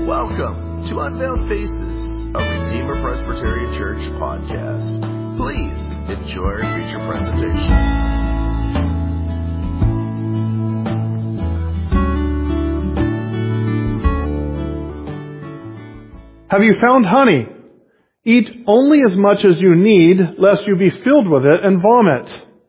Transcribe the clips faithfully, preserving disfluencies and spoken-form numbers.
Welcome to Unveiled Faces, a Redeemer Presbyterian Church podcast. Please enjoy our feature presentation. Have you found honey? Eat only as much as you need, lest you be filled with it and vomit.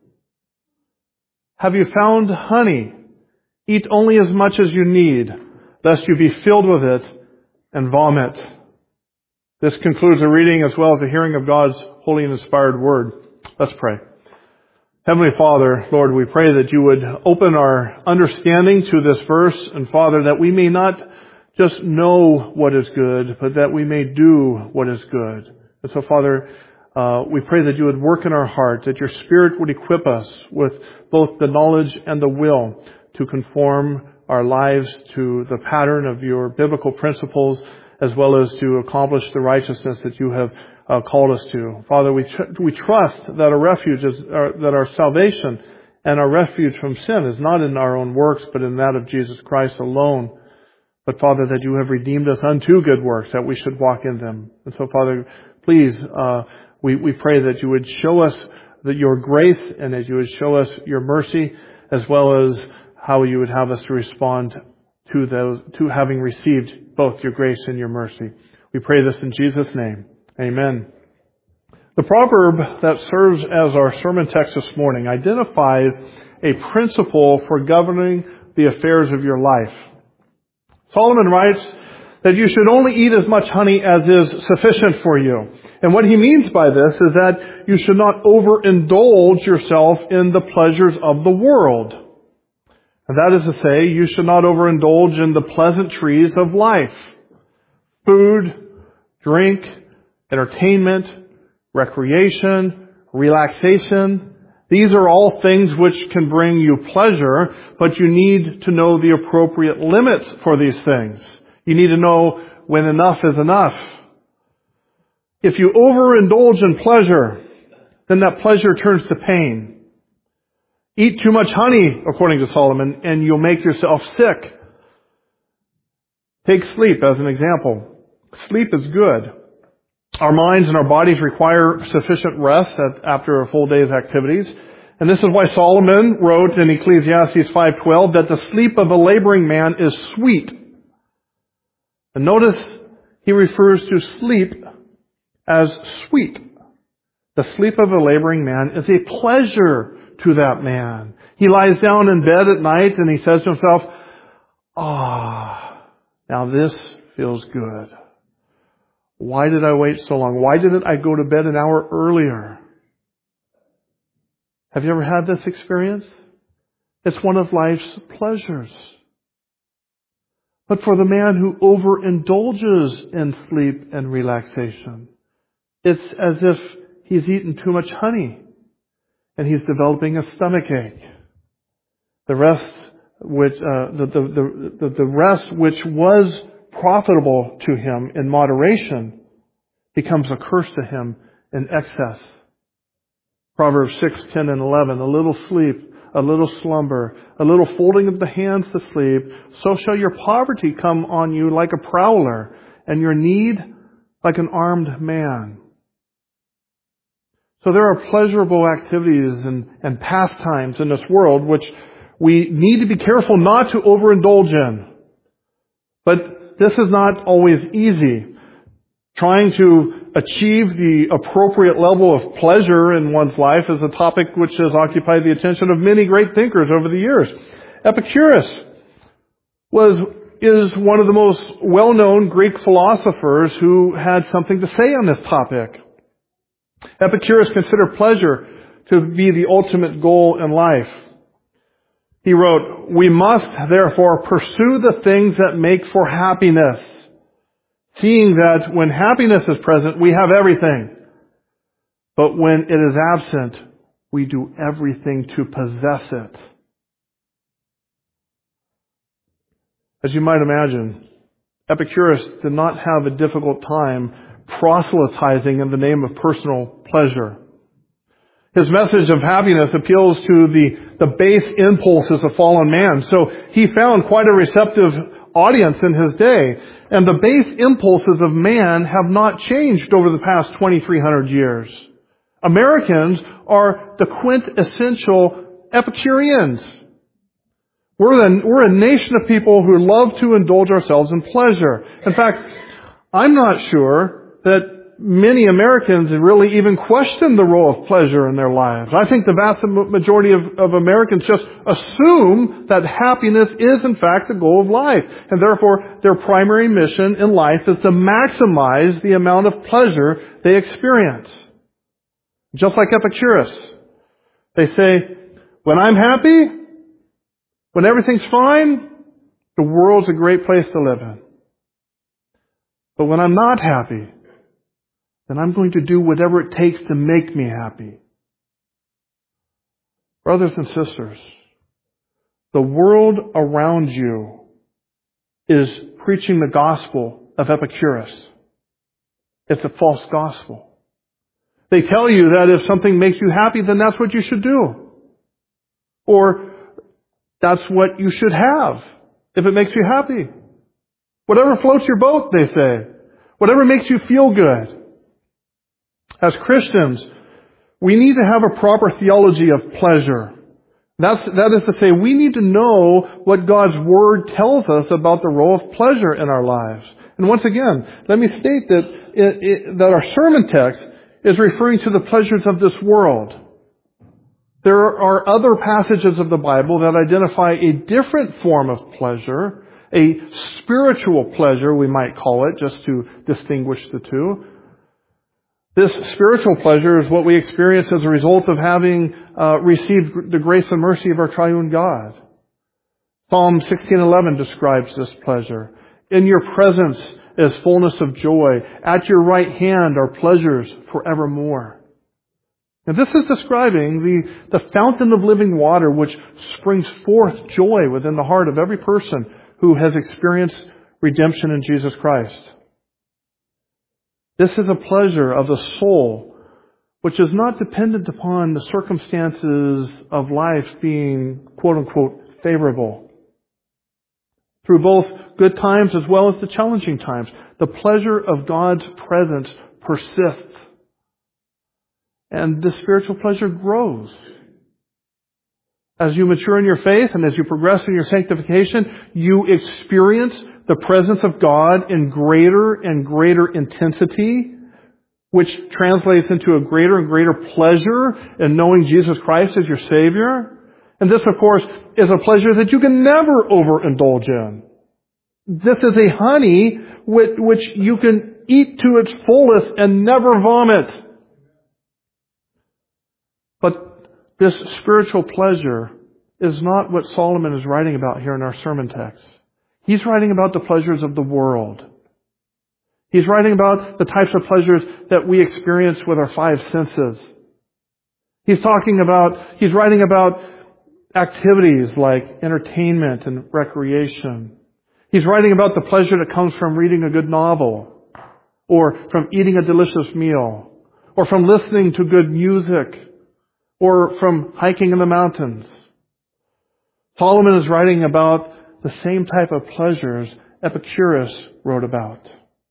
Have you found honey? Eat only as much as you need, lest you be filled with it and vomit. This concludes the reading as well as the hearing of God's holy and inspired word. Let's pray. Heavenly Father, Lord, we pray that you would open our understanding to this verse, and Father, that we may not just know what is good, but that we may do what is good. And so, Father, uh, we pray that you would work in our heart, that your Spirit would equip us with both the knowledge and the will to conform our lives to the pattern of your biblical principles, as well as to accomplish the righteousness that you have uh, called us to. Father, we tr- we trust that our refuge is uh, that our salvation and our refuge from sin is not in our own works, but in that of Jesus Christ alone. But Father, that you have redeemed us unto good works, that we should walk in them. And so, Father, please, uh, we we pray that you would show us that your grace, and that you would show us your mercy, as well as how you would have us to respond to those, to having received both your grace and your mercy. We pray this in Jesus' name. Amen. The proverb that serves as our sermon text this morning identifies a principle for governing the affairs of your life. Solomon writes that you should only eat as much honey as is sufficient for you. And what he means by this is that you should not overindulge yourself in the pleasures of the world. And that is to say, you should not overindulge in the pleasantries of life. Food, drink, entertainment, recreation, relaxation. These are all things which can bring you pleasure, but you need to know the appropriate limits for these things. You need to know when enough is enough. If you overindulge in pleasure, then that pleasure turns to pain. Eat too much honey, according to Solomon, and you'll make yourself sick. Take sleep as an example. Sleep is good. Our minds and our bodies require sufficient rest after a full day's activities. And this is why Solomon wrote in Ecclesiastes five twelve that the sleep of a laboring man is sweet. And notice he refers to sleep as sweet. The sleep of a laboring man is a pleasure to that man. He lies down in bed at night and he says to himself, ah, now this feels good. Why did I wait so long? Why didn't I go to bed an hour earlier? Have you ever had this experience? It's one of life's pleasures. But for the man who overindulges in sleep and relaxation, it's as if he's eaten too much honey and he's developing a stomachache. The rest which uh, the, the, the, the rest which was profitable to him in moderation becomes a curse to him in excess. Proverbs six, ten, and eleven, a little sleep, a little slumber, a little folding of the hands to sleep, so shall your poverty come on you like a prowler, and your need like an armed man. So there are pleasurable activities and, and pastimes in this world which we need to be careful not to overindulge in. But this is not always easy. Trying to achieve the appropriate level of pleasure in one's life is a topic which has occupied the attention of many great thinkers over the years. Epicurus was is one of the most well-known Greek philosophers who had something to say on this topic. Epicurus considered pleasure to be the ultimate goal in life. He wrote, "We must therefore pursue the things that make for happiness, seeing that when happiness is present, we have everything. But when it is absent, we do everything to possess it." As you might imagine, Epicurus did not have a difficult time proselytizing in the name of personal pleasure. His message of happiness appeals to the, the base impulses of fallen man. So he found quite a receptive audience in his day. And the base impulses of man have not changed over the past twenty-three hundred years. Americans are the quintessential Epicureans. We're, the, we're a nation of people who love to indulge ourselves in pleasure. In fact, I'm not sure that many Americans really even question the role of pleasure in their lives. I think the vast majority of, of Americans just assume that happiness is in fact the goal of life. And therefore, their primary mission in life is to maximize the amount of pleasure they experience. Just like Epicurus. They say, when I'm happy, when everything's fine, the world's a great place to live in. But when I'm not happy, then I'm going to do whatever it takes to make me happy. Brothers and sisters, the world around you is preaching the gospel of Epicurus. It's a false gospel. They tell you that if something makes you happy, then that's what you should do. Or that's what you should have if it makes you happy. Whatever floats your boat, they say. Whatever makes you feel good. As Christians, we need to have a proper theology of pleasure. That's, that is to say, we need to know what God's Word tells us about the role of pleasure in our lives. And once again, let me state that, it, it, that our sermon text is referring to the pleasures of this world. There are other passages of the Bible that identify a different form of pleasure, a spiritual pleasure, we might call it, just to distinguish the two. This spiritual pleasure is what we experience as a result of having uh, received the grace and mercy of our triune God. Psalm sixteen eleven describes this pleasure. In your presence is fullness of joy. At your right hand are pleasures forevermore. Now this is describing the, the fountain of living water which springs forth joy within the heart of every person who has experienced redemption in Jesus Christ. This is a pleasure of the soul which is not dependent upon the circumstances of life being quote-unquote favorable. Through both good times as well as the challenging times, the pleasure of God's presence persists. And this spiritual pleasure grows. As you mature in your faith and as you progress in your sanctification, you experience the presence of God in greater and greater intensity, which translates into a greater and greater pleasure in knowing Jesus Christ as your Savior. And this, of course, is a pleasure that you can never overindulge in. This is a honey which you can eat to its fullest and never vomit. But this spiritual pleasure is not what Solomon is writing about here in our sermon text. He's writing about the pleasures of the world. He's writing about the types of pleasures that we experience with our five senses. He's talking about, he's writing about activities like entertainment and recreation. He's writing about the pleasure that comes from reading a good novel, or from eating a delicious meal, or from listening to good music, or from hiking in the mountains. Solomon is writing about the same type of pleasures Epicurus wrote about.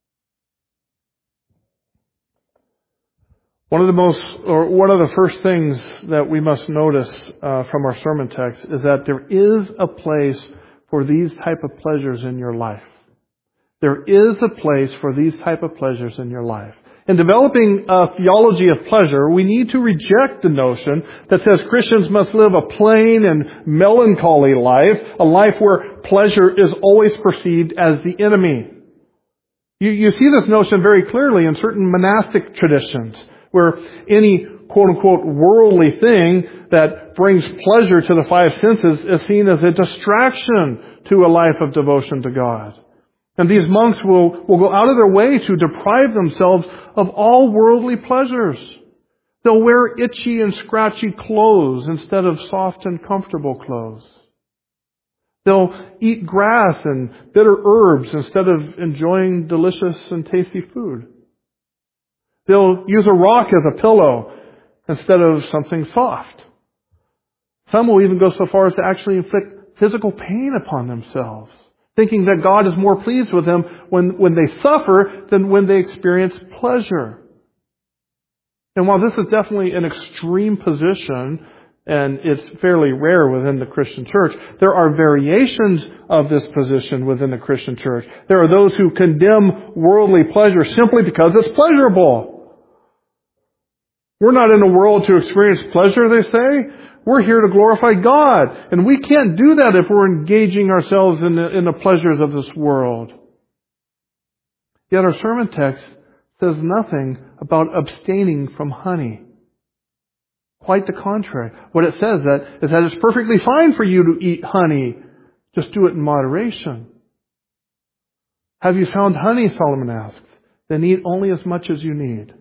One of the most, or one of the first things that we must notice uh, from our sermon text is that there is a place for these type of pleasures in your life. There is a place for these type of pleasures in your life. In developing a theology of pleasure, we need to reject the notion that says Christians must live a plain and melancholy life, a life where pleasure is always perceived as the enemy. You, you see this notion very clearly in certain monastic traditions, where any quote-unquote worldly thing that brings pleasure to the five senses is seen as a distraction to a life of devotion to God. And these monks will, will go out of their way to deprive themselves of all worldly pleasures. They'll wear itchy and scratchy clothes instead of soft and comfortable clothes. They'll eat grass and bitter herbs instead of enjoying delicious and tasty food. They'll use a rock as a pillow instead of something soft. Some will even go so far as to actually inflict physical pain upon themselves thinking that God is more pleased with them when, when they suffer than when they experience pleasure. And while this is definitely an extreme position, and it's fairly rare within the Christian church, there are variations of this position within the Christian church. There are those who condemn worldly pleasure simply because it's pleasurable. We're not in the world to experience pleasure, they say. We're here to glorify God. And we can't do that if we're engaging ourselves in the, in the pleasures of this world. Yet our sermon text says nothing about abstaining from honey. Quite the contrary. What it says that is that it's perfectly fine for you to eat honey. Just do it in moderation. Have you found honey, Solomon asks? Then eat only as much as you need.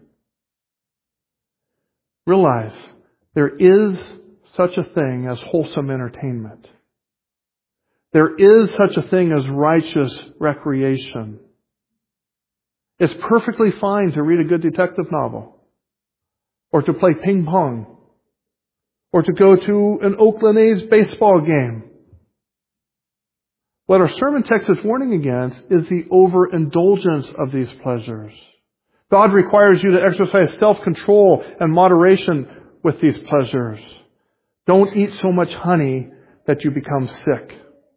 Realize there is such a thing as wholesome entertainment. There is such a thing as righteous recreation. It's perfectly fine to read a good detective novel, or to play ping pong, or to go to an Oakland A's baseball game. What our sermon text is warning against is the overindulgence of these pleasures. God requires you to exercise self-control and moderation with these pleasures. Don't eat so much honey that you become sick.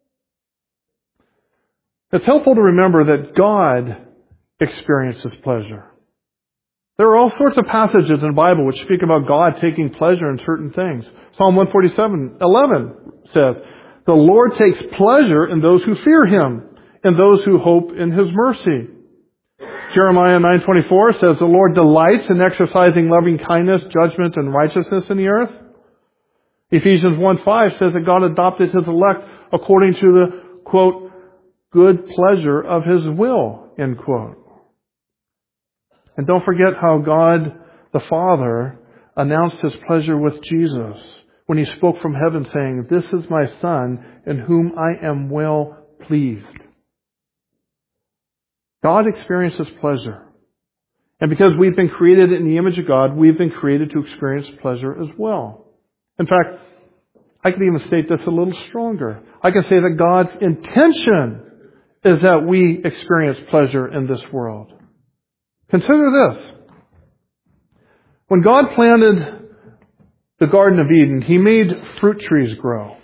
It's helpful to remember that God experiences pleasure. There are all sorts of passages in the Bible which speak about God taking pleasure in certain things. Psalm one forty-seven eleven says, "The Lord takes pleasure in those who fear Him, and those who hope in His mercy." Jeremiah nine twenty-four says, "The Lord delights in exercising loving kindness, judgment, and righteousness in the earth." Ephesians one five says that God adopted His elect according to the, quote, good pleasure of His will, end quote. And don't forget how God the Father announced His pleasure with Jesus when He spoke from heaven saying, "This is my Son in whom I am well pleased." God experiences pleasure. And because we've been created in the image of God, we've been created to experience pleasure as well. In fact, I could even state this a little stronger. I can say that God's intention is that we experience pleasure in this world. Consider this. When God planted the Garden of Eden, He made fruit trees grow.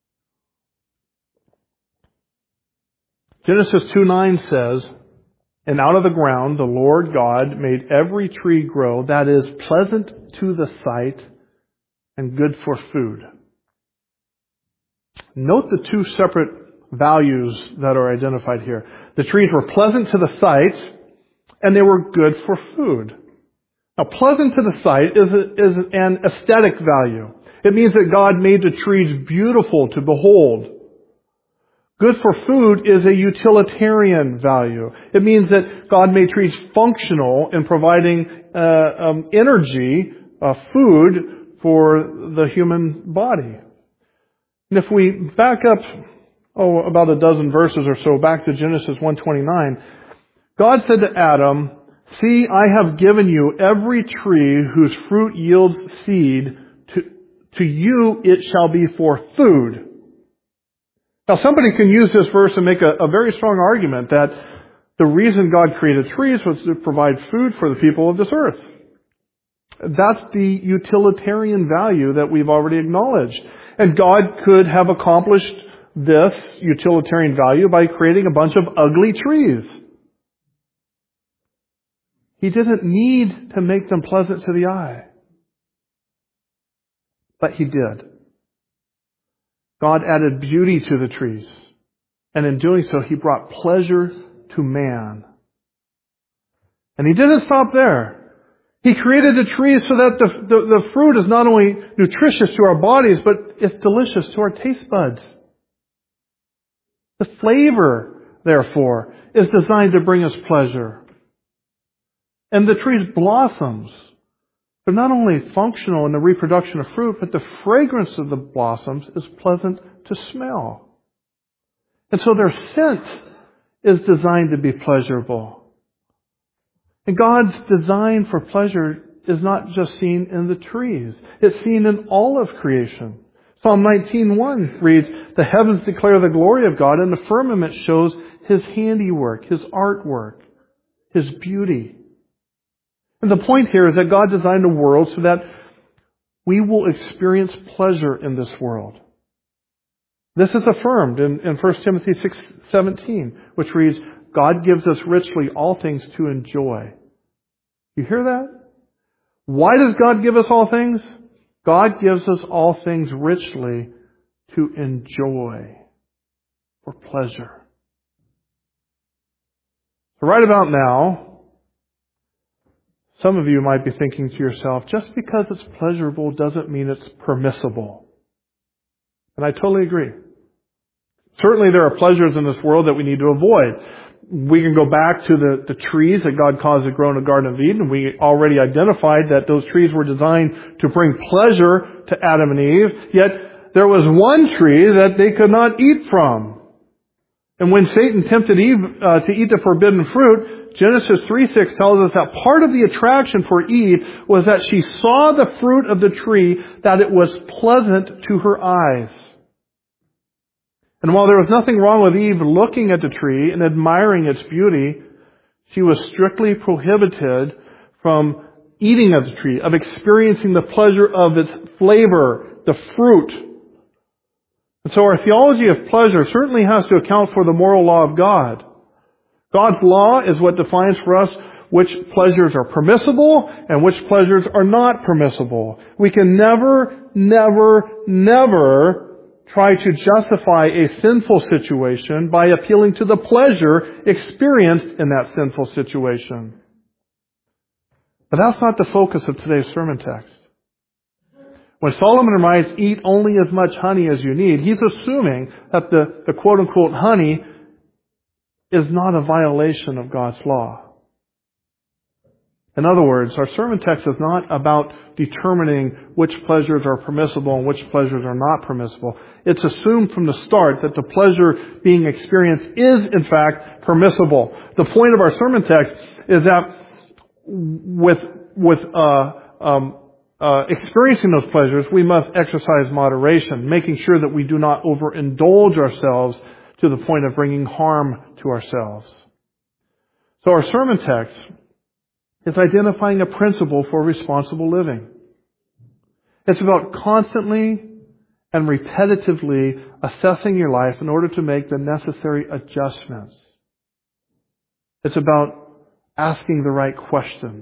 Genesis two nine says, "And out of the ground the Lord God made every tree grow that is pleasant to the sight and good for food." Note the two separate values that are identified here. The trees were pleasant to the sight and they were good for food. Now, pleasant to the sight is, a, is an aesthetic value. It means that God made the trees beautiful to behold. Good for food is a utilitarian value. It means that God made trees functional in providing uh, um, energy, uh, food for the human body. And if we back up, oh, about a dozen verses or so, back to Genesis one twenty-nine, God said to Adam, "See, I have given you every tree whose fruit yields seed. To, to you it shall be for food." Now, somebody can use this verse and make a, a very strong argument that the reason God created trees was to provide food for the people of this earth. That's the utilitarian value that we've already acknowledged. And God could have accomplished this utilitarian value by creating a bunch of ugly trees. He didn't need to make them pleasant to the eye. But He did. God added beauty to the trees. And in doing so, He brought pleasure to man. And He didn't stop there. He created the trees so that the, the, the fruit is not only nutritious to our bodies, but it's delicious to our taste buds. The flavor, therefore, is designed to bring us pleasure. And the tree's blossoms, they're not only functional in the reproduction of fruit, but the fragrance of the blossoms is pleasant to smell. And so their scent is designed to be pleasurable. And God's design for pleasure is not just seen in the trees. It's seen in all of creation. Psalm nineteen one reads, "The heavens declare the glory of God, and the firmament shows His handiwork, His artwork, His beauty." And the point here is that God designed a world so that we will experience pleasure in this world. This is affirmed in, in First Timothy six seventeen, which reads, "God gives us richly all things to enjoy." You hear that? Why does God give us all things? God gives us all things richly to enjoy, for pleasure. So right about now, some of you might be thinking to yourself, just because it's pleasurable doesn't mean it's permissible. And I totally agree. Certainly there are pleasures in this world that we need to avoid. We can go back to the, the trees that God caused to grow in the Garden of Eden. We already identified that those trees were designed to bring pleasure to Adam and Eve. Yet there was one tree that they could not eat from. And when Satan tempted Eve uh, to eat the forbidden fruit, Genesis three six tells us that part of the attraction for Eve was that she saw the fruit of the tree, that it was pleasant to her eyes. And while there was nothing wrong with Eve looking at the tree and admiring its beauty, she was strictly prohibited from eating of the tree, of experiencing the pleasure of its flavor, the fruit. And so our theology of pleasure certainly has to account for the moral law of God. God's law is what defines for us which pleasures are permissible and which pleasures are not permissible. We can never, never, never try to justify a sinful situation by appealing to the pleasure experienced in that sinful situation. But that's not the focus of today's sermon text. When Solomon writes, "Eat only as much honey as you need," he's assuming that the, the quote-unquote honey is not a violation of God's law. In other words, our sermon text is not about determining which pleasures are permissible and which pleasures are not permissible. It's assumed from the start that the pleasure being experienced is, in fact, permissible. The point of our sermon text is that with, with uh, um, uh, experiencing those pleasures, we must exercise moderation, making sure that we do not overindulge ourselves to the point of bringing harm to ourselves. So our sermon text is identifying a principle for responsible living. It's about constantly and repetitively assessing your life in order to make the necessary adjustments. It's about asking the right questions.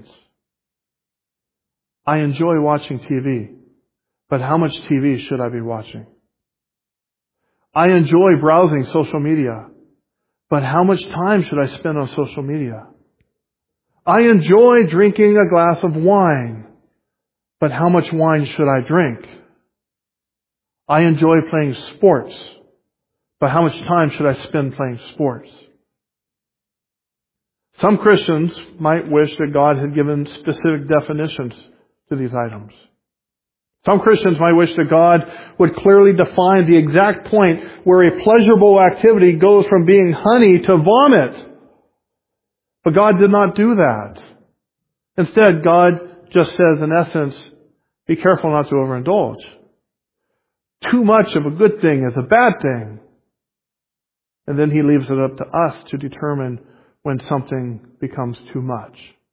I enjoy watching T V, but how much T V should I be watching? I enjoy browsing social media, but how much time should I spend on social media? I enjoy drinking a glass of wine, but how much wine should I drink? I enjoy playing sports, but how much time should I spend playing sports? Some Christians might wish that God had given specific definitions to these items. Some Christians might wish that God would clearly define the exact point where a pleasurable activity goes from being honey to vomit. But God did not do that. Instead, God just says, in essence, be careful not to overindulge. Too much of a good thing is a bad thing. And then He leaves it up to us to determine when something becomes too much.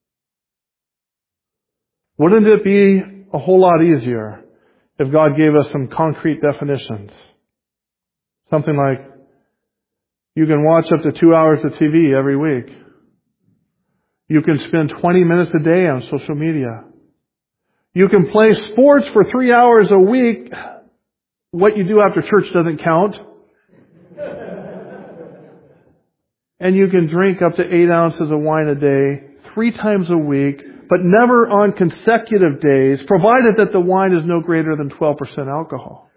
Wouldn't it be a whole lot easier if God gave us some concrete definitions? Something like, you can watch up to two hours of T V every week. You can spend twenty minutes a day on social media. You can play sports for three hours a week. What you do after church doesn't count. And you can drink up to eight ounces of wine a day, three times a week, but never on consecutive days, provided that the wine is no greater than twelve percent alcohol.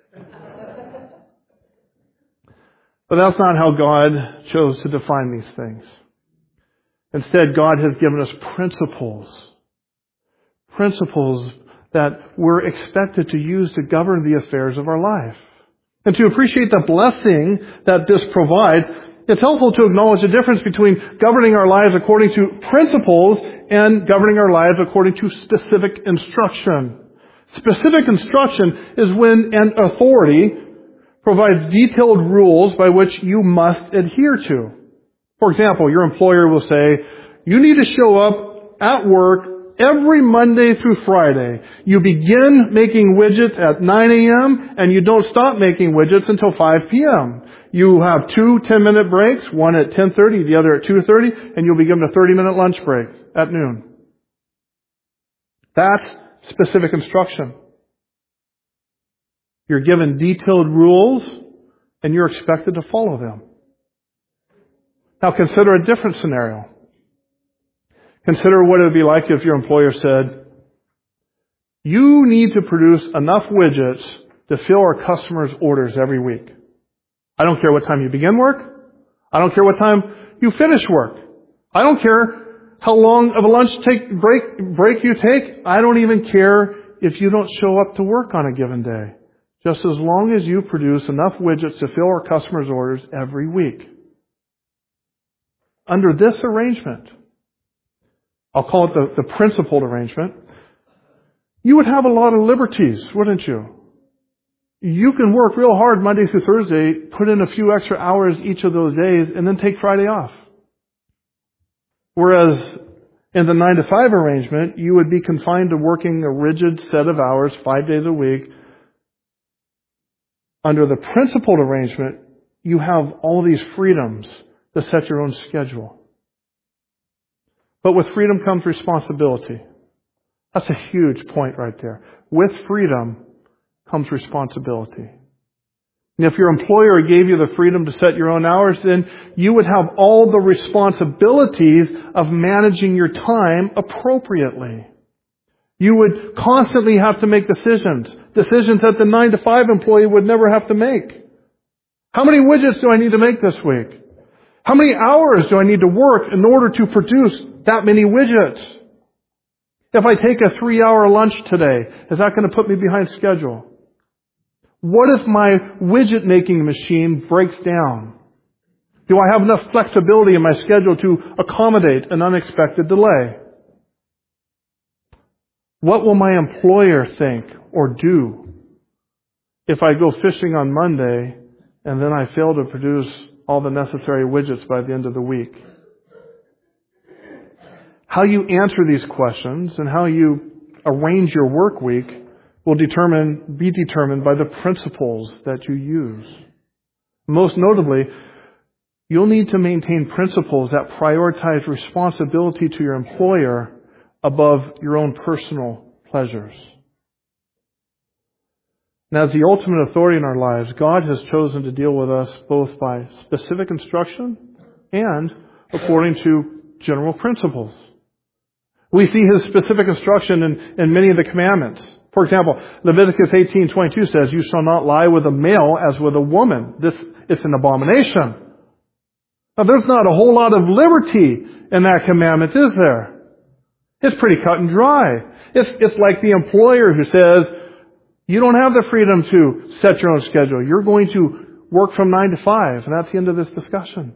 But that's not how God chose to define these things. Instead, God has given us principles. Principles that we're expected to use to govern the affairs of our life. And to appreciate the blessing that this provides, it's helpful to acknowledge the difference between governing our lives according to principles and governing our lives according to specific instruction. Specific instruction is when an authority provides detailed rules by which you must adhere to. For example, your employer will say, you need to show up at work every Monday through Friday. You begin making widgets at nine a.m. and you don't stop making widgets until five p.m. You have two ten-minute breaks, one at ten thirty, the other at two thirty, and you'll be given a thirty-minute lunch break at noon. That's specific instruction. You're given detailed rules, and you're expected to follow them. Now consider a different scenario. Consider what it would be like if your employer said, you need to produce enough widgets to fill our customers' orders every week. I don't care what time you begin work. I don't care what time you finish work. I don't care how long of a lunch take, break, break you take. I don't even care if you don't show up to work on a given day. Just as long as you produce enough widgets to fill our customers' orders every week. Under this arrangement, I'll call it the, the principled arrangement, you would have a lot of liberties, wouldn't you? You can work real hard Monday through Thursday, put in a few extra hours each of those days, and then take Friday off. Whereas in the nine to five arrangement, you would be confined to working a rigid set of hours five days a week. Under the principled arrangement, you have all these freedoms to set your own schedule. But with freedom comes responsibility. That's a huge point right there. With freedom comes responsibility. And if your employer gave you the freedom to set your own hours, then you would have all the responsibilities of managing your time appropriately. You would constantly have to make decisions. Decisions that the nine to five employee would never have to make. How many widgets do I need to make this week? How many hours do I need to work in order to produce that many widgets? If I take a three-hour lunch today, is that going to put me behind schedule? What if my widget-making machine breaks down? Do I have enough flexibility in my schedule to accommodate an unexpected delay? What will my employer think or do if I go fishing on Monday and then I fail to produce all the necessary widgets by the end of the week? How you answer these questions and how you arrange your work week will determine, be determined by the principles that you use. Most notably, you'll need to maintain principles that prioritize responsibility to your employer above your own personal pleasures. Now, as the ultimate authority in our lives, God has chosen to deal with us both by specific instruction and according to general principles. We see His specific instruction in, in many of the commandments. For example, Leviticus eighteen twenty-two says, you shall not lie with a male as with a woman. This is an abomination. Now, there's not a whole lot of liberty in that commandment, is there? It's pretty cut and dry. It's, it's like the employer who says, you don't have the freedom to set your own schedule. You're going to work from nine to five, and that's the end of this discussion.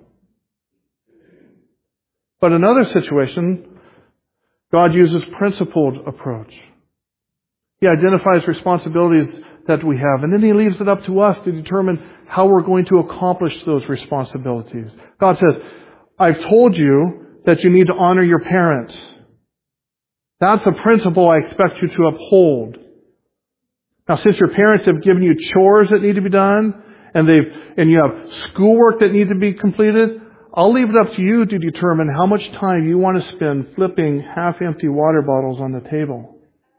But in another situation, God uses principled approach. He identifies responsibilities that we have, and then He leaves it up to us to determine how we're going to accomplish those responsibilities. God says, I've told you that you need to honor your parents. That's a principle I expect you to uphold. Now, since your parents have given you chores that need to be done, and they've and you have schoolwork that needs to be completed, I'll leave it up to you to determine how much time you want to spend flipping half-empty water bottles on the table.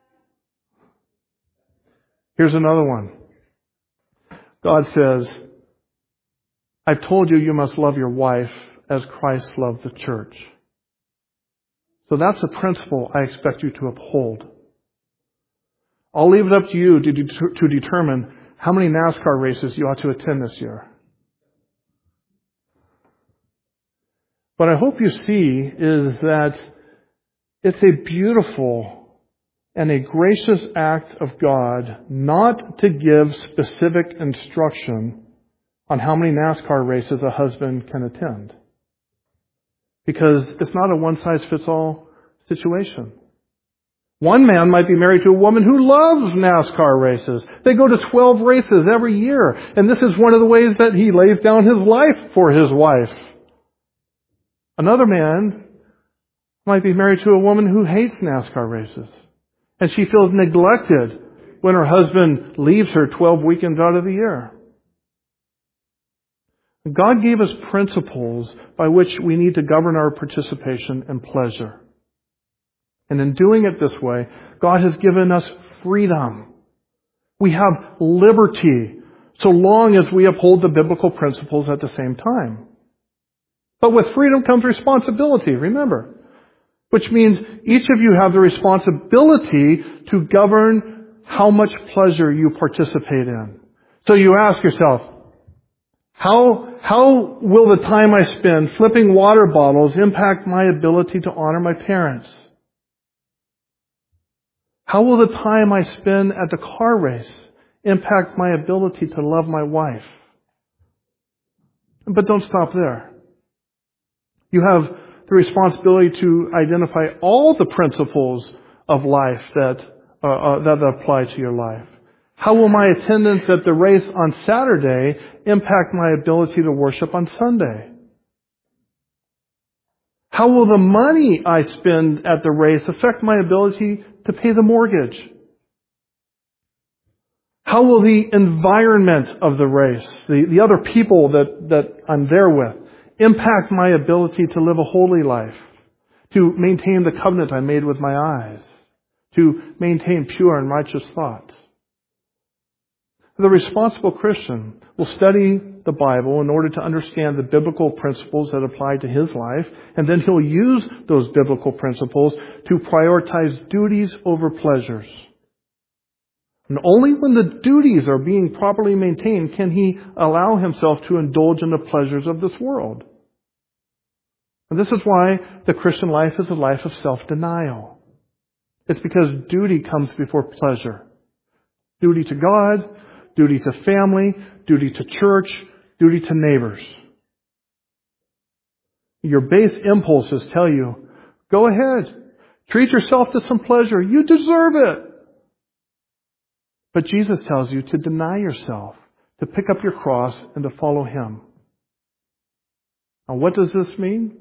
Here's another one. God says, I've told you you must love your wife as Christ loved the church. So that's a principle I expect you to uphold. I'll leave it up to you to, de- to determine how many NASCAR races you ought to attend this year. What I hope you see is that it's a beautiful and a gracious act of God not to give specific instruction on how many NASCAR races a husband can attend. Because it's not a one-size-fits-all situation. One man might be married to a woman who loves NASCAR races. They go to twelve races every year, and this is one of the ways that he lays down his life for his wife. Another man might be married to a woman who hates NASCAR races, and she feels neglected when her husband leaves her twelve weekends out of the year. God gave us principles by which we need to govern our participation and pleasure. And in doing it this way, God has given us freedom. We have liberty, so long as we uphold the biblical principles at the same time. But with freedom comes responsibility, remember. Which means each of you have the responsibility to govern how much pleasure you participate in. So you ask yourself, how, how will the time I spend flipping water bottles impact my ability to honor my parents? How will the time I spend at the car race impact my ability to love my wife? But don't stop there. You have the responsibility to identify all the principles of life that, uh, uh, that apply to your life. How will my attendance at the race on Saturday impact my ability to worship on Sunday? How will the money I spend at the race affect my ability to pay the mortgage? How will the environment of the race, the, the other people that, that I'm there with, impact my ability to live a holy life, to maintain the covenant I made with my eyes, to maintain pure and righteous thoughts? The responsible Christian will study the Bible in order to understand the biblical principles that apply to his life, and then he'll use those biblical principles to prioritize duties over pleasures. And only when the duties are being properly maintained can he allow himself to indulge in the pleasures of this world. And this is why the Christian life is a life of self-denial. It's because duty comes before pleasure. Duty to God, duty to family, duty to church, duty to neighbors. Your base impulses tell you, go ahead, treat yourself to some pleasure. You deserve it. But Jesus tells you to deny yourself, to pick up your cross and to follow Him. Now, what does this mean?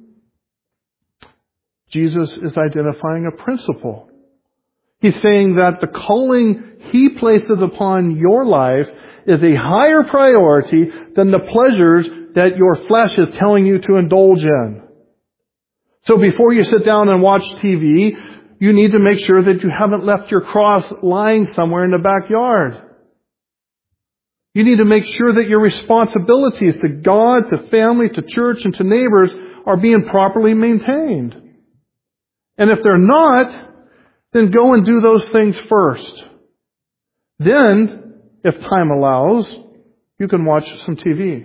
Jesus is identifying a principle. He's saying that the calling He places upon your life is a higher priority than the pleasures that your flesh is telling you to indulge in. So before you sit down and watch T V, you need to make sure that you haven't left your cross lying somewhere in the backyard. You need to make sure that your responsibilities to God, to family, to church, and to neighbors are being properly maintained. And if they're not, then go and do those things first. Then, if time allows, you can watch some T V.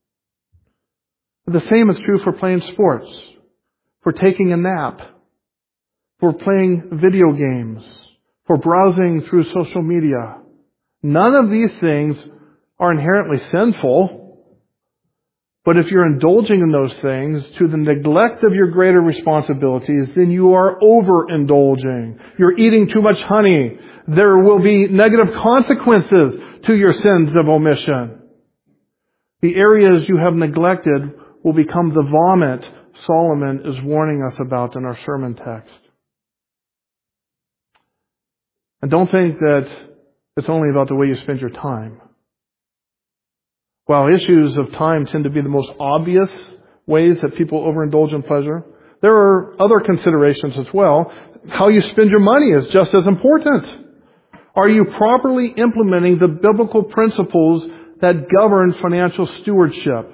The same is true for playing sports, for taking a nap, for playing video games, for browsing through social media. None of these things are inherently sinful. But if you're indulging in those things to the neglect of your greater responsibilities, then you are overindulging. You're eating too much honey. There will be negative consequences to your sins of omission. The areas you have neglected will become the vomit Solomon is warning us about in our sermon text. And don't think that it's only about the way you spend your time. While issues of time tend to be the most obvious ways that people overindulge in pleasure, there are other considerations as well. How you spend your money is just as important. Are you properly implementing the biblical principles that govern financial stewardship?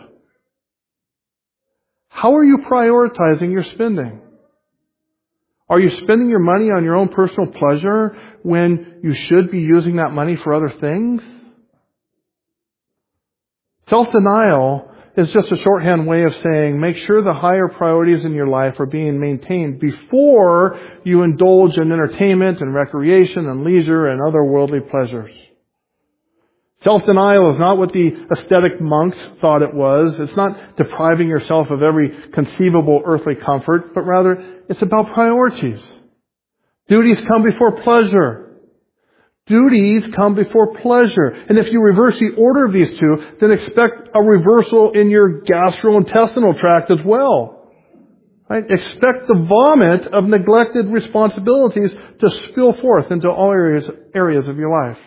How are you prioritizing your spending? Are you spending your money on your own personal pleasure when you should be using that money for other things? Self-denial is just a shorthand way of saying make sure the higher priorities in your life are being maintained before you indulge in entertainment and recreation and leisure and other worldly pleasures. Self-denial is not what the ascetic monks thought it was. It's not depriving yourself of every conceivable earthly comfort, but rather it's about priorities. Duties come before pleasure. Duties come before pleasure. And if you reverse the order of these two, then expect a reversal in your gastrointestinal tract as well. Right? Expect the vomit of neglected responsibilities to spill forth into all areas, areas of your life.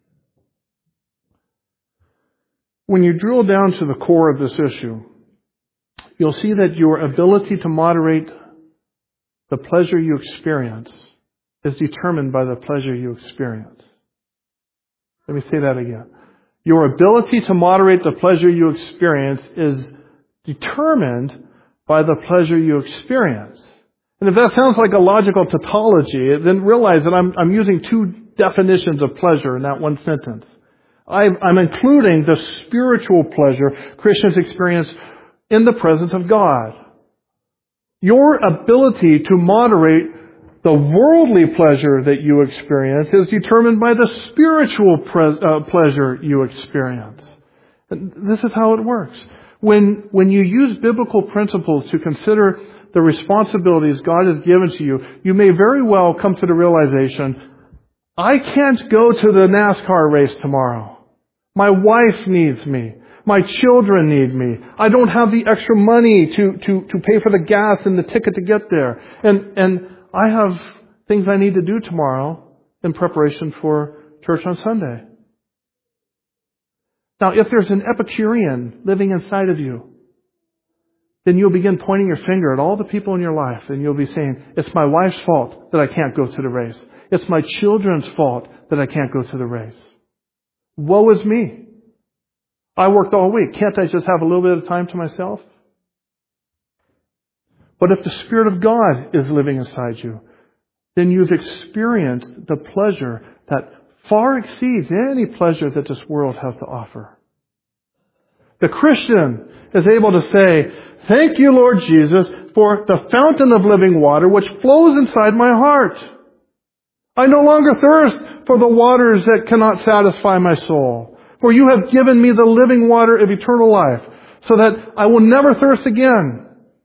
When you drill down to the core of this issue, you'll see that your ability to moderate the pleasure you experience is determined by the pleasure you experience. Let me say that again. Your ability to moderate the pleasure you experience is determined by the pleasure you experience. And if that sounds like a logical tautology, then realize that I'm, I'm using two definitions of pleasure in that one sentence. I'm, I'm including the spiritual pleasure Christians experience in the presence of God. Your ability to moderate the worldly pleasure that you experience is determined by the spiritual pre- uh, pleasure you experience. And this is how it works. When, when you use biblical principles to consider the responsibilities God has given to you, you may very well come to the realization, I can't go to the NASCAR race tomorrow. My wife needs me. My children need me. I don't have the extra money to, to, to pay for the gas and the ticket to get there. And, and I have things I need to do tomorrow in preparation for church on Sunday. Now, if there's an Epicurean living inside of you, then you'll begin pointing your finger at all the people in your life, and you'll be saying, it's my wife's fault that I can't go to the race. It's my children's fault that I can't go to the race. Woe is me. I worked all week. Can't I just have a little bit of time to myself? But if the Spirit of God is living inside you, then you've experienced the pleasure that far exceeds any pleasure that this world has to offer. The Christian is able to say, thank you, Lord Jesus, for the fountain of living water which flows inside my heart. I no longer thirst for the waters that cannot satisfy my soul. For you have given me the living water of eternal life, so that I will never thirst again.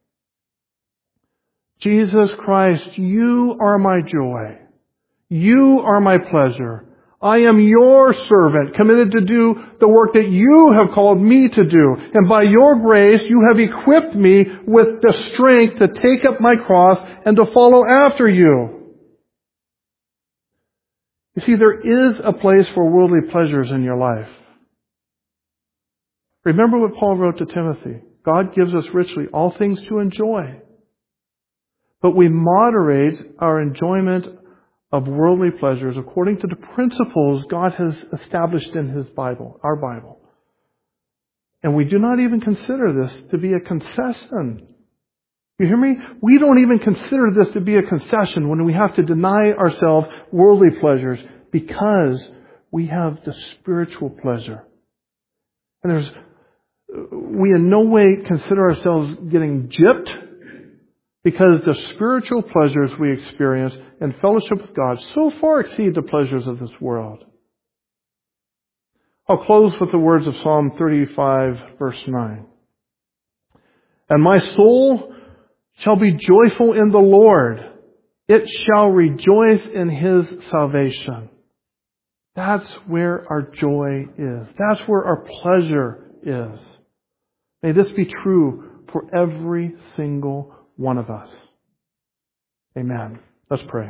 Jesus Christ, you are my joy. You are my pleasure. I am your servant, committed to do the work that you have called me to do. And by your grace, you have equipped me with the strength to take up my cross and to follow after you. You see, there is a place for worldly pleasures in your life. Remember what Paul wrote to Timothy. God gives us richly all things to enjoy. But we moderate our enjoyment of worldly pleasures according to the principles God has established in His Bible, our Bible. And we do not even consider this to be a concession. You hear me? We don't even consider this to be a concession when we have to deny ourselves worldly pleasures because we have the spiritual pleasure. And there's, we in no way consider ourselves getting gypped, because the spiritual pleasures we experience in fellowship with God so far exceed the pleasures of this world. I'll close with the words of Psalm thirty-five, verse nine. And my soul shall be joyful in the Lord. It shall rejoice in His salvation. That's where our joy is. That's where our pleasure is. May this be true for every single one of us. Amen. Let's pray.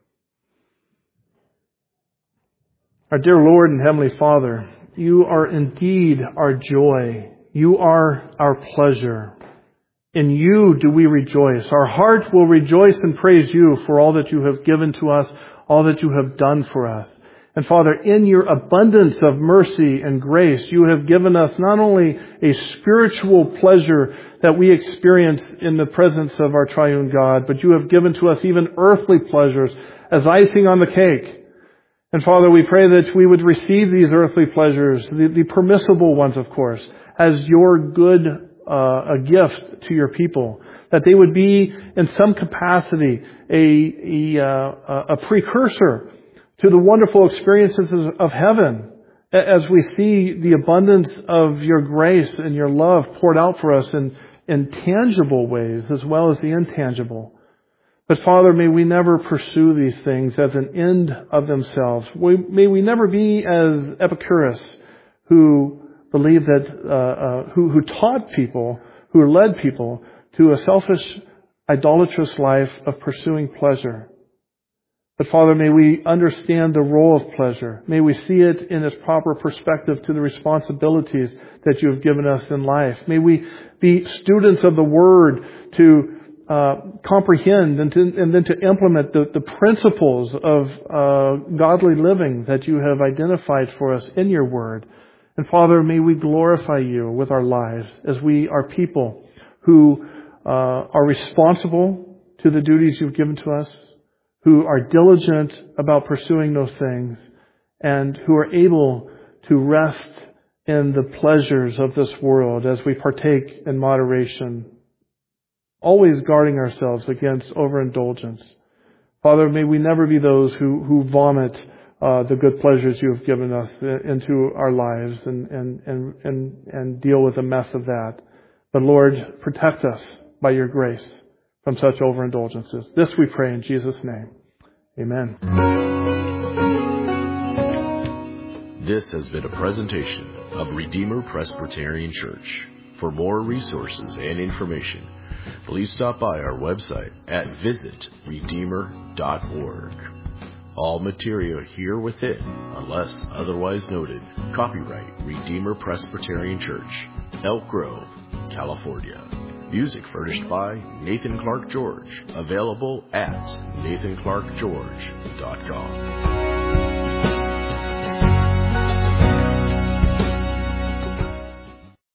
Our dear Lord and Heavenly Father, You are indeed our joy. You are our pleasure. In You do we rejoice. Our heart will rejoice and praise You for all that You have given to us, all that You have done for us. And Father, in Your abundance of mercy and grace, You have given us not only a spiritual pleasure that we experience in the presence of our triune God, but You have given to us even earthly pleasures as icing on the cake. And Father, we pray that we would receive these earthly pleasures, the, the permissible ones, of course, as Your good uh, a gift to Your people. That they would be, in some capacity, a, a, uh, a precursor to the wonderful experiences of heaven, as we see the abundance of Your grace and Your love poured out for us in, in tangible ways as well as the intangible. But Father, may we never pursue these things as an end of themselves. We, may we never be as Epicurus, who believed that, uh, uh, who, who taught people, who led people to a selfish, idolatrous life of pursuing pleasure. But Father, may we understand the role of pleasure. May we see it in its proper perspective to the responsibilities that you have given us in life. May we be students of the Word to uh, comprehend and, to, and then to implement the, the principles of uh, godly living that you have identified for us in your Word. And Father, may we glorify you with our lives as we are people who uh, are responsible to the duties you've given to us, who are diligent about pursuing those things, and who are able to rest in the pleasures of this world as we partake in moderation, always guarding ourselves against overindulgence. Father, may we never be those who, who vomit uh, the good pleasures you have given us into our lives and, and, and, and, and deal with the mess of that. But Lord, protect us by your grace from such overindulgences. This we pray in Jesus' name. Amen. This has been a presentation of Redeemer Presbyterian Church. For more resources and information, please stop by our website at visit redeemer dot org. All material here within, unless otherwise noted, copyright Redeemer Presbyterian Church, Elk Grove, California. Music furnished by Nathan Clark George, available at nathan clark george dot com.